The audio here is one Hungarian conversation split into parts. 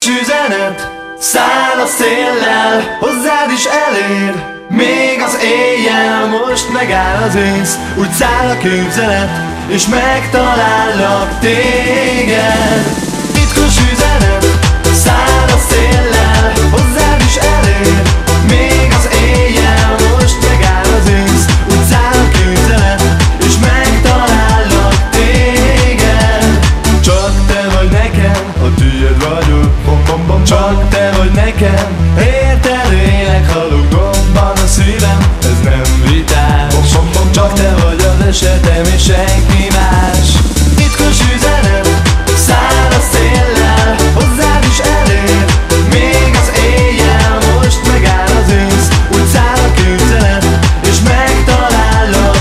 üzenet száll a széllel, hozzád is elér. Még az éjjel, most megáll az ész, úgy száll a képzelet, és megtalállak téged. Titkos üzenet száll a széllel, hozzád is elér. Még az éjjel, most megáll az ész, úgy száll a képzelet, és megtalállak téged. Csak te vagy nekem, a tiéd vagyok, bom bom bom. Csak te vagy nekem, érted élek, halok gomban a szívem, ez nem vitás. Bom bom bom. Csak te vagy az esetem és senki más. Titkos üzenet száll a széllel, hozzád is elér. Még az éjjel, most megáll az ész, úgy száll a képzelet, és megtalállak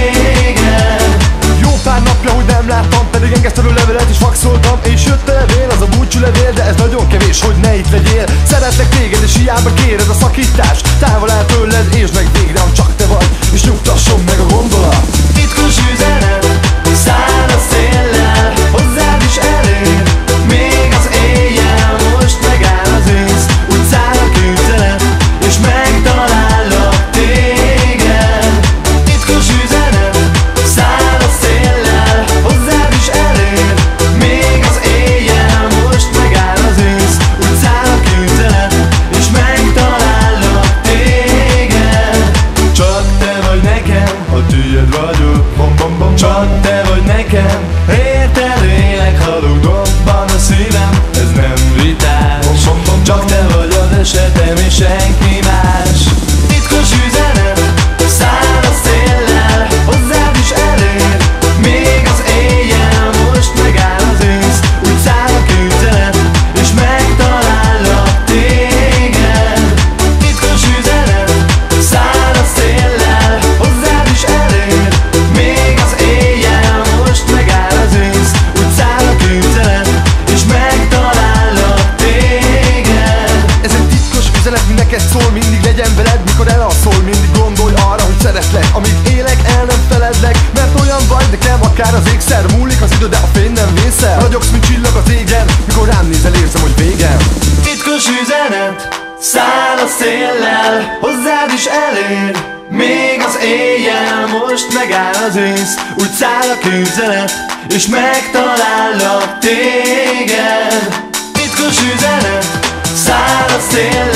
téged. Jó pár napja, hogy nem láttam, pedig engesztelő levelet is faxoltam. És jött a levél, az a búcsú levél, de ez nagyon kevés, hogy ne itt legyél. Szeretlek téged, és hiába kéred a szakítást. Távol áll tőled, és meg végre, hogy csak te vagy, és nyugtasson meg a gondolat. Titkos üzenet száll a széllel, hozzád is elér. Még az éjjel, most megáll az ész, úgy száll a képzelet, és megtalállak téged. Titkos üzenet száll a széllel, hozzád is elér. Még az éjjel, most megáll az ész, úgy száll a képzelet, és megtalállak téged. Csak te vagy nekem, a tiéd vagyok, bom bom bom. Csak te vagy nekem, érted élek, halok dobban a szívem, ez nem vitás. Bom bom bom. Csak te vagy az esetem és senki más. Titkos üzenet száll a széllel, hozzád is elér. Még az éjjel, most megáll az ész, úgy száll a képzelet, és megtalállak téged. Titkos üzenet száll a széllel, hozzád is elér. Még az éjjel, most megáll az ész, úgy száll a képzelet, és megtalállak téged. Ez egy titkos üzenet, mi neked szól, mindig legyen veled, mikor elalszol. Mindig gondolj arra, hogy szeretlek, amíg élek, el nem feledlek. Mert olyan vagy nekem, akár az égszer. Múlik az idő, de a fény nem vészel. Ragyogsz, mint csillag az égen, mikor rám nézel, érzem, hogy végem. Titkos üzenet száll a széllel, hozzád is elér. Még az éjjel, most megáll az ész, úgy száll a képzelet, és megtalállak téged. Titkos üzenet száll a széllel,